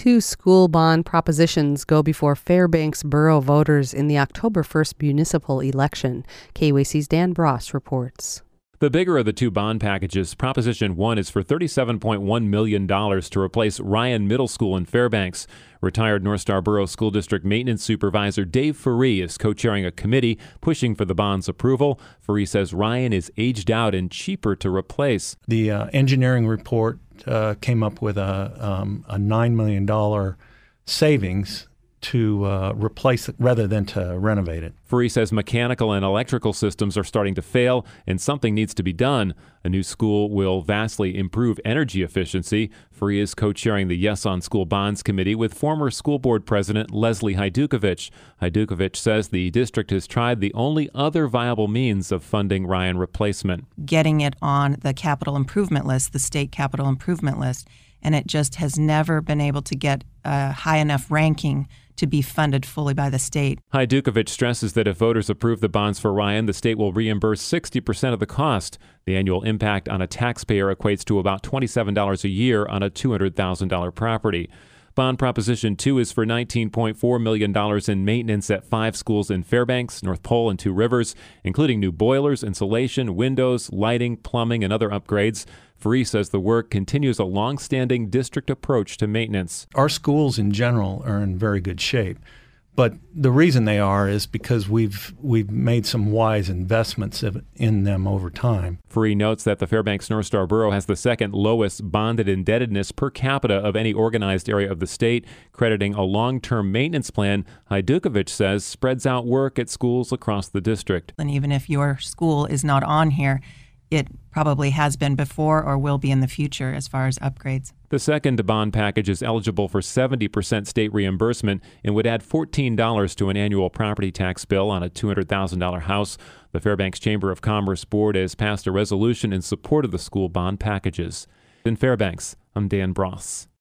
2 school bond propositions go before Fairbanks Borough voters in the October 1st municipal election. KUAC's Dan Bross reports. The bigger of the 2 bond packages, Proposition 1 is for $37.1 million to replace Ryan Middle School in Fairbanks. Retired North Star Borough School District Maintenance Supervisor Dave Faree is co-chairing a committee pushing for the bond's approval. Faree says Ryan is aged out and cheaper to replace. The engineering report came up with a $9 million savings to replace it rather than to renovate it. Faree says mechanical and electrical systems are starting to fail and something needs to be done. A new school will vastly improve energy efficiency. Faree is co-chairing the Yes on School Bonds Committee with former school board president Leslie Hajdukovic. Hajdukovic says the district has tried the only other viable means of funding Ryan replacement. Getting it on the capital improvement list, the state capital improvement list, and it just has never been able to get a high enough ranking to be funded fully by the state. Hajdukovic stresses that if voters approve the bonds for Ryan, the state will reimburse 60% of the cost. The annual impact on a taxpayer equates to about $27 a year on a $200,000 property. Bond Proposition 2 is for $19.4 million in maintenance at 5 schools in Fairbanks, North Pole, and Two Rivers, including new boilers, insulation, windows, lighting, plumbing, and other upgrades. Faree says the work continues a long-standing district approach to maintenance. Our schools in general are in very good shape, but the reason they are is because we've made some wise investments in them over time. Faree notes that the Fairbanks North Star Borough has the second lowest bonded indebtedness per capita of any organized area of the state, crediting a long-term maintenance plan Hajdukovic says spreads out work at schools across the district. And even if your school is not on here, it probably has been before or will be in the future as far as upgrades. The second bond package is eligible for 70% state reimbursement and would add $14 to an annual property tax bill on a $200,000 house. The Fairbanks Chamber of Commerce Board has passed a resolution in support of the school bond packages. In Fairbanks, I'm Dan Bross.